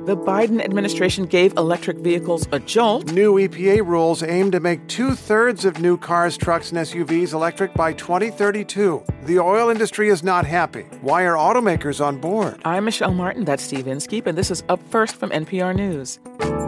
The Biden administration gave electric vehicles a jolt. New EPA rules aim to make 2/3 of new cars, trucks, and SUVs electric by 2032. The oil industry is not happy. Why are automakers on board? I'm Michelle Martin. That's Steve Inskeep, and this is Up First from NPR News.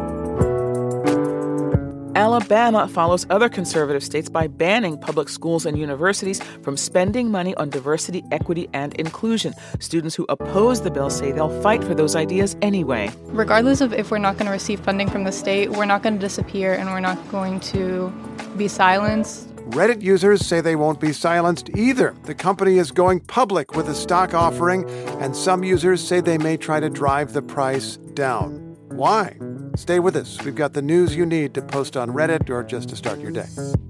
Alabama follows other conservative states by banning public schools and universities from spending money on diversity, equity, and inclusion. Students who oppose the bill say they'll fight for those ideas anyway. Regardless of if we're not going to receive funding from the state, we're not going to disappear and we're not going to be silenced. Reddit users say they won't be silenced either. The company is going public with a stock offering, and some users say they may try to drive the price down. Why? Stay with us. We've got the news you need to post on Reddit or just to start your day.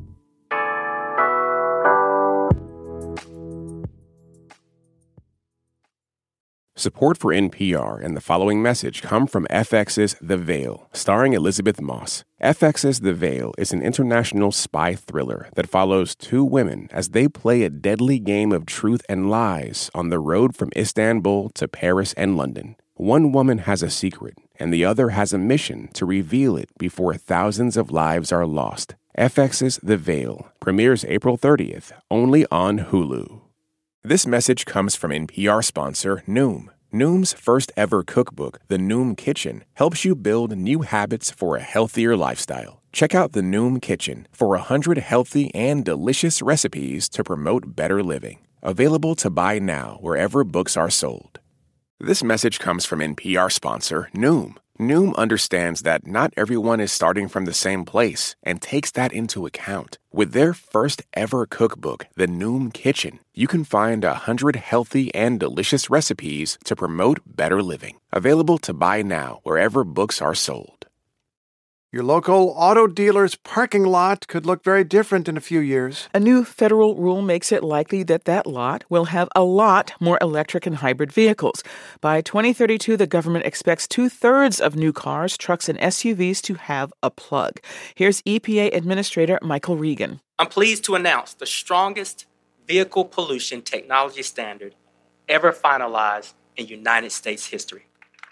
Support for NPR and the following message come from FX's The Veil, starring Elizabeth Moss. FX's The Veil is an international spy thriller that follows two women as they play a deadly game of truth and lies on the road from Istanbul to Paris and London. One woman has a secret, and the other has a mission to reveal it before thousands of lives are lost. FX's The Veil premieres April 30th, only on Hulu. This message comes from NPR sponsor Noom. Noom's first ever cookbook, The Noom Kitchen, helps you build new habits for a healthier lifestyle. Check out The Noom Kitchen for 100 healthy and delicious recipes to promote better living. Available to buy now wherever books are sold. This message comes from NPR sponsor Noom. Noom understands that not everyone is starting from the same place and takes that into account. With their first ever cookbook, The Noom Kitchen, you can find 100 healthy and delicious recipes to promote better living. Available to buy now wherever books are sold. Your local auto dealer's parking lot could look very different in a few years. A new federal rule makes it likely that that lot will have a lot more electric and hybrid vehicles. By 2032, the government expects 2/3 of new cars, trucks, and SUVs to have a plug. Here's EPA Administrator Michael Regan. I'm pleased to announce the strongest vehicle pollution technology standard ever finalized in United States history.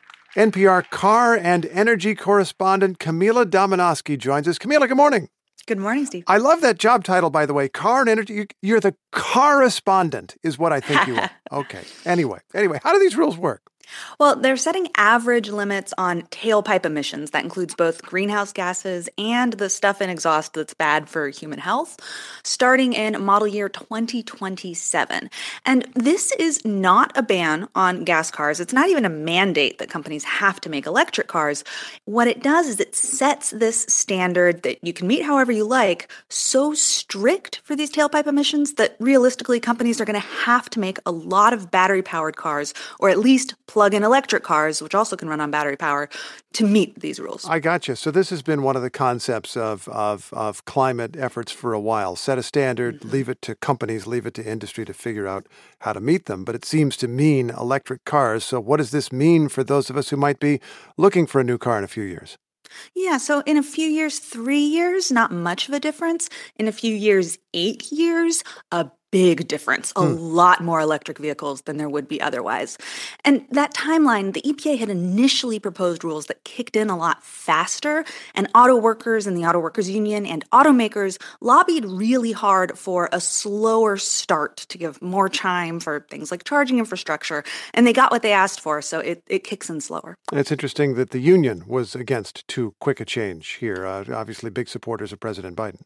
NPR car and energy correspondent Camila Domonoske joins us. Camila, good morning. Good morning, Steve. I love that job title, by the way. Car and energy. You're the correspondent is what I think you are. Okay. Anyway, how do these rules work? Well, they're setting average limits on tailpipe emissions. That includes both greenhouse gases and the stuff in exhaust that's bad for human health, starting in model year 2027. And this is not a ban on gas cars. It's not even a mandate that companies have to make electric cars. What it does is it sets this standard that you can meet however you like so strict for these tailpipe emissions that realistically companies are going to have to make a lot of battery-powered cars, or at least plug-in electric cars, which also can run on battery power, to meet these rules. I gotcha. So this has been one of the concepts of climate efforts for a while. Set a standard, leave it to companies, leave it to industry to figure out how to meet them. But it seems to mean electric cars. So what does this mean for those of us who might be looking for a new car in a few years? Yeah, so in a few years, 3 years, not much of a difference. In a few years, 8 years, a big difference, a lot more electric vehicles than there would be otherwise. And that timeline, the EPA had initially proposed rules that kicked in a lot faster, and auto workers and the Auto Workers Union and automakers lobbied really hard for a slower start to give more time for things like charging infrastructure, and they got what they asked for, so it kicks in slower. And it's interesting that the union was against too quick a change here, obviously big supporters of President Biden.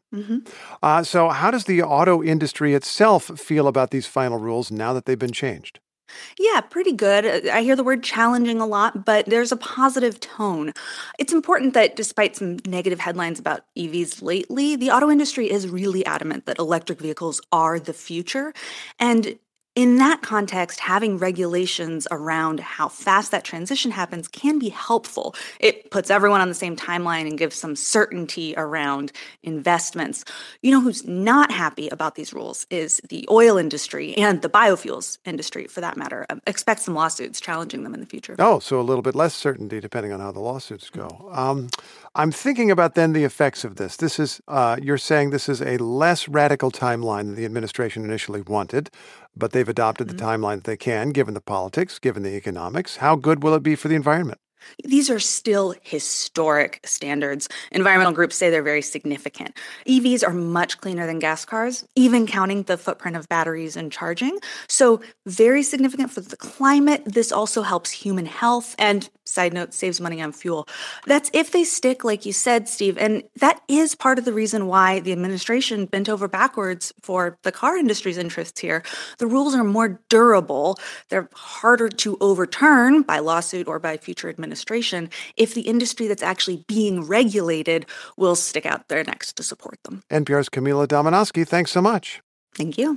So how does the auto industry itself feel about these final rules now that they've been changed? Yeah, pretty good. I hear the word challenging a lot, but there's a positive tone. It's important that despite some negative headlines about EVs lately, the auto industry is really adamant that electric vehicles are the future. And in that context, having regulations around how fast that transition happens can be helpful. It puts everyone on the same timeline and gives some certainty around investments. You know who's not happy about these rules is the oil industry and the biofuels industry, for that matter. Expect some lawsuits challenging them in the future. Oh, so a little bit less certainty depending on how the lawsuits go. I'm thinking about then the effects of this. This is, you're saying this is a less radical timeline than the administration initially wanted, but they've adopted the timeline that they can, given the politics, given the economics. How good will it be for the environment? These are still historic standards. Environmental groups say they're very significant. EVs are much cleaner than gas cars, even counting the footprint of batteries and charging. So very significant for the climate. This also helps human health and, side note, saves money on fuel. That's if they stick, like you said, Steve. And that is part of the reason why the administration bent over backwards for the car industry's interests here. The rules are more durable. They're harder to overturn by lawsuit or by future administration if the industry that's actually being regulated will stick out their necks to support them. NPR's Camila Domonoske, thanks so much. Thank you.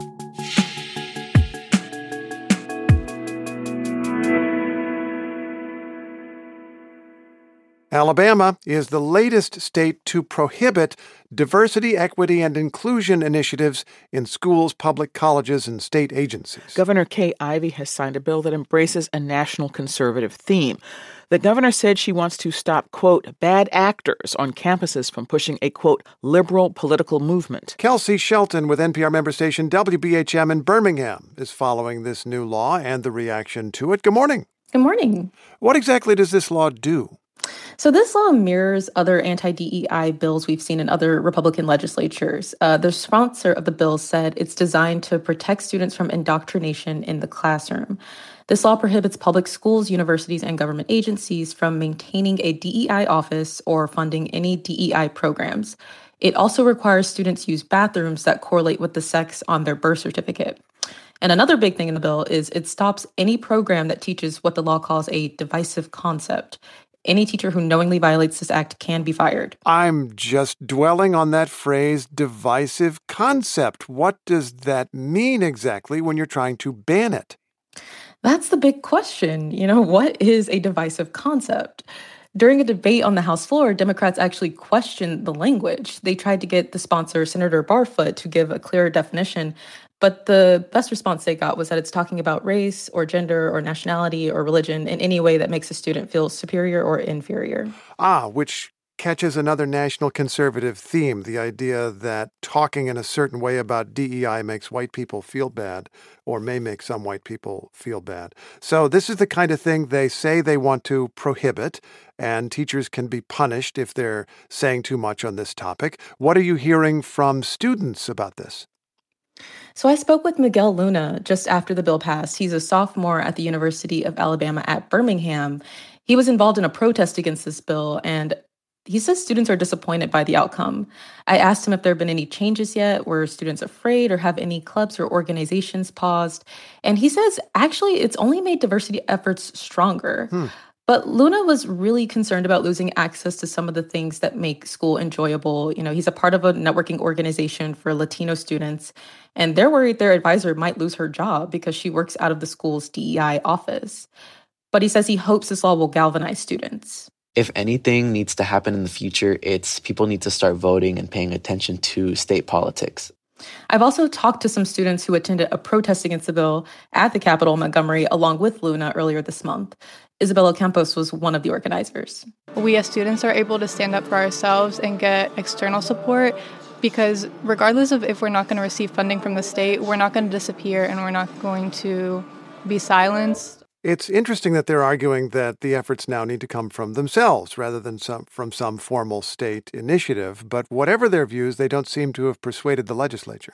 Alabama is the latest state to prohibit diversity, equity, and inclusion initiatives in schools, public colleges, and state agencies. Governor Kay Ivey has signed a bill that embraces a national conservative theme. The governor said she wants to stop, quote, bad actors on campuses from pushing a, quote, liberal political movement. Kelsey Shelton with NPR member station WBHM in Birmingham is following this new law and the reaction to it. Good morning. Good morning. What exactly does this law do? So this law mirrors other anti-DEI bills we've seen in other Republican legislatures. The sponsor of the bill said it's designed to protect students from indoctrination in the classroom. This law prohibits public schools, universities, and government agencies from maintaining a DEI office or funding any DEI programs. It also requires students use bathrooms that correlate with the sex on their birth certificate. And another big thing in the bill is it stops any program that teaches what the law calls a divisive concept. Any teacher who knowingly violates this act can be fired. I'm just dwelling on that phrase, divisive concept. What does that mean exactly when you're trying to ban it? That's the big question. What is a divisive concept? During a debate on the House floor, Democrats actually questioned the language. They tried to get the sponsor, Senator Barfoot, to give a clearer definition. But the best response they got was that it's talking about race or gender or nationality or religion in any way that makes a student feel superior or inferior. Which catches another national conservative theme, the idea that talking in a certain way about DEI makes white people feel bad or may make some white people feel bad. So this is the kind of thing they say they want to prohibit, and teachers can be punished if they're saying too much on this topic. What are you hearing from students about this? So I spoke with Miguel Luna just after the bill passed. He's a sophomore at the University of Alabama at Birmingham. He was involved in a protest against this bill, and he says students are disappointed by the outcome. I asked him if there have been any changes yet. Were students afraid or have any clubs or organizations paused? And he says, actually, it's only made diversity efforts stronger. But Luna was really concerned about losing access to some of the things that make school enjoyable. He's a part of a networking organization for Latino students, and they're worried their advisor might lose her job because she works out of the school's DEI office. But he says he hopes this law will galvanize students. If anything needs to happen in the future, it's people need to start voting and paying attention to state politics. I've also talked to some students who attended a protest against the bill at the Capitol in Montgomery, along with Luna earlier this month. Isabella Campos was one of the organizers. We as students are able to stand up for ourselves and get external support because regardless of if we're not going to receive funding from the state, we're not going to disappear and we're not going to be silenced. It's interesting that they're arguing that the efforts now need to come from themselves rather than from some formal state initiative. But whatever their views, they don't seem to have persuaded the legislature.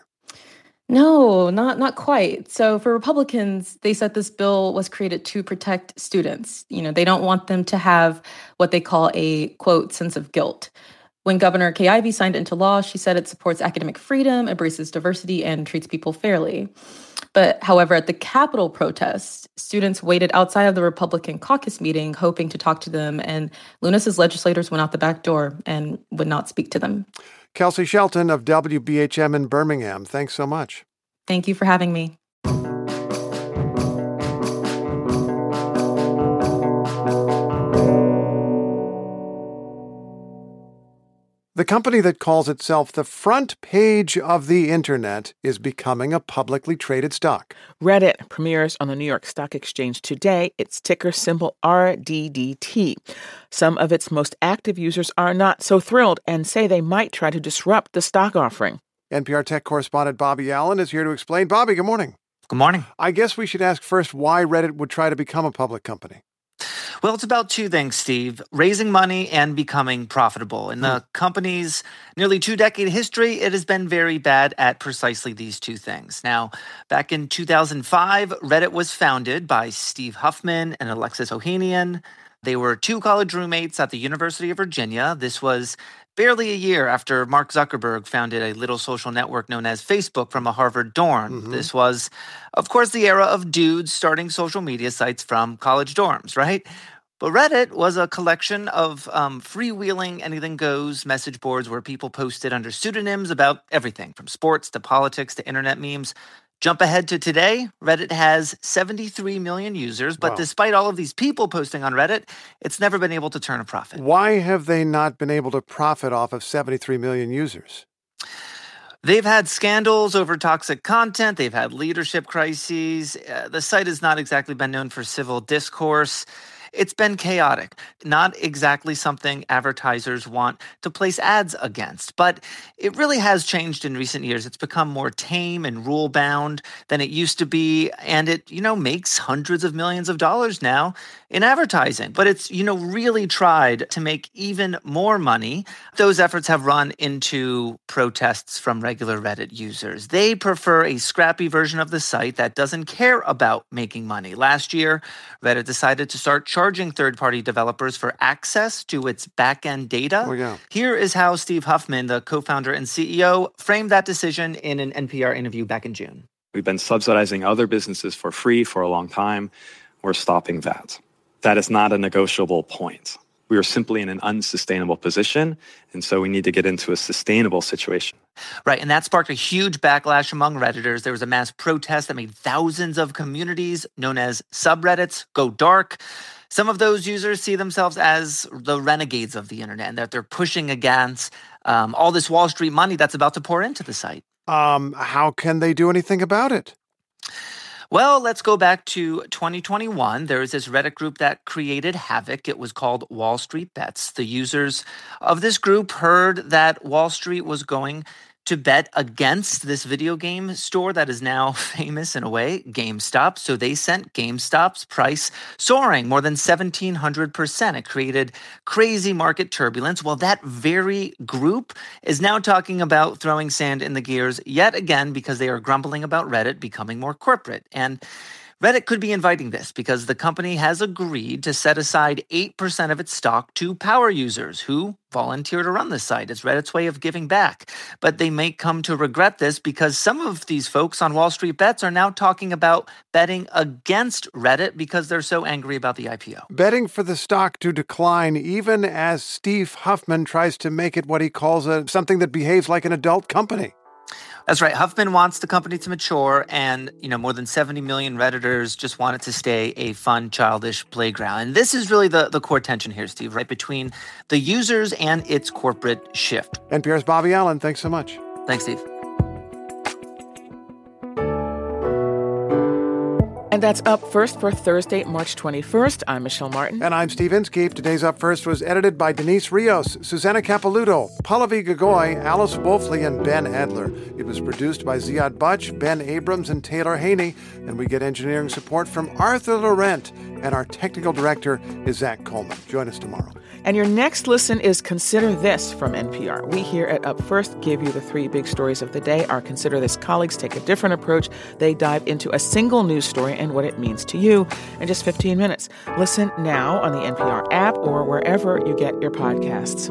No, not quite. So for Republicans, they said this bill was created to protect students. They don't want them to have what they call a, quote, sense of guilt. When Governor Kay Ivey signed it into law, she said it supports academic freedom, embraces diversity, and treats people fairly. But however, at the Capitol protest, students waited outside of the Republican caucus meeting hoping to talk to them, and Luna's legislators went out the back door and would not speak to them. Kelsey Shelton of WBHM in Birmingham, thanks so much. Thank you for having me. The company that calls itself the front page of the internet is becoming a publicly traded stock. Reddit premieres on the New York Stock Exchange today. Its ticker symbol RDDT. Some of its most active users are not so thrilled and say they might try to disrupt the stock offering. NPR tech correspondent Bobby Allen is here to explain. Bobby, good morning. Good morning. I guess we should ask first why Reddit would try to become a public company. Well, it's about two things, Steve: raising money and becoming profitable. In the company's nearly 2-decade history, it has been very bad at precisely these two things. Now, back in 2005, Reddit was founded by Steve Huffman and Alexis Ohanian. They were two college roommates at the University of Virginia. This was barely a year after Mark Zuckerberg founded a little social network known as Facebook from a Harvard dorm. This was, of course, the era of dudes starting social media sites from college dorms, right? But Reddit was a collection of freewheeling, anything-goes message boards where people posted under pseudonyms about everything, from sports to politics to internet memes. Jump ahead to today, Reddit has 73 million users, but despite all of these people posting on Reddit, it's never been able to turn a profit. Why have they not been able to profit off of 73 million users? They've had scandals over toxic content. They've had leadership crises. The site has not exactly been known for civil discourse. It's been chaotic, not exactly something advertisers want to place ads against. But it really has changed in recent years. It's become more tame and rule-bound than it used to be, and it, makes hundreds of millions of dollars now in advertising. But it's, really tried to make even more money. Those efforts have run into protests from regular Reddit users. They prefer a scrappy version of the site that doesn't care about making money. Last year, Reddit decided to start charging third-party developers for access to its back-end data. Here is how Steve Huffman, the co-founder and CEO, framed that decision in an NPR interview back in June. We've been subsidizing other businesses for free for a long time. We're stopping that. That is not a negotiable point. We are simply in an unsustainable position, and so we need to get into a sustainable situation. Right, and that sparked a huge backlash among Redditors. There was a mass protest that made thousands of communities, known as subreddits, go dark. Some of those users see themselves as the renegades of the internet, and that they're pushing against all this Wall Street money that's about to pour into the site. How can they do anything about it? Well, let's go back to 2021. There was this Reddit group that created havoc. It was called Wall Street Bets. The users of this group heard that Wall Street was going to bet against this video game store that is now famous in a way, GameStop. So they sent GameStop's price soaring more than 1,700%. It created crazy market turbulence. Well, that very group is now talking about throwing sand in the gears yet again because they are grumbling about Reddit becoming more corporate. And Reddit could be inviting this because the company has agreed to set aside 8% of its stock to power users who volunteer to run the site. It's Reddit's way of giving back. But they may come to regret this because some of these folks on Wall Street Bets are now talking about betting against Reddit because they're so angry about the IPO. Betting for the stock to decline even as Steve Huffman tries to make it what he calls something that behaves like an adult company. That's right. Huffman wants the company to mature, and more than 70 million Redditors just want it to stay a fun, childish playground. And this is really the core tension here, Steve, right between the users and its corporate shift. NPR's Bobby Allen, thanks so much. Thanks, Steve. And that's Up First for Thursday, March 21st. I'm Michelle Martin. And I'm Steve Inskeep. Today's Up First was edited by Denise Rios, Susanna Capelouto, Pallavi Gogoi, Alice Wolfley, and Ben Adler. It was produced by Ziad Butch, Ben Abrams, and Taylor Haney. And we get engineering support from Arthur Laurent. And our technical director is Zach Coleman. Join us tomorrow. And your next listen is Consider This from NPR. We here at Up First give you the three big stories of the day. Our Consider This colleagues take a different approach. They dive into a single news story and what it means to you in just 15 minutes. Listen now on the NPR app or wherever you get your podcasts.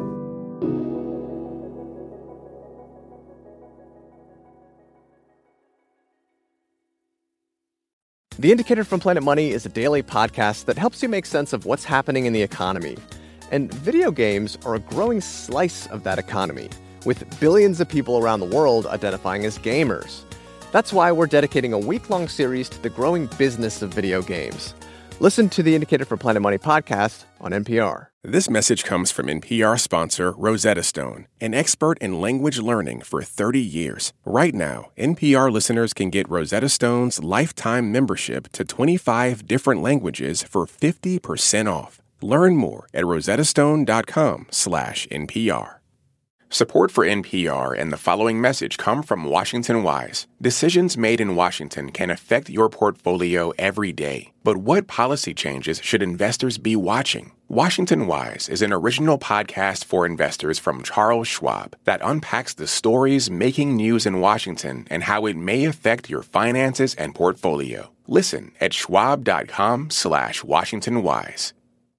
The Indicator from Planet Money is a daily podcast that helps you make sense of what's happening in the economy. And video games are a growing slice of that economy, with billions of people around the world identifying as gamers. That's why we're dedicating a week-long series to the growing business of video games. Listen to the Indicator from Planet Money podcast on NPR. This message comes from NPR sponsor Rosetta Stone, an expert in language learning for 30 years. Right now, NPR listeners can get Rosetta Stone's lifetime membership to 25 different languages for 50% off. Learn more at rosettastone.com/NPR. Support for NPR and the following message come from Washington Wise. Decisions made in Washington can affect your portfolio every day. But what policy changes should investors be watching? Washington Wise is an original podcast for investors from Charles Schwab that unpacks the stories making news in Washington and how it may affect your finances and portfolio. Listen at schwab.com/WashingtonWise.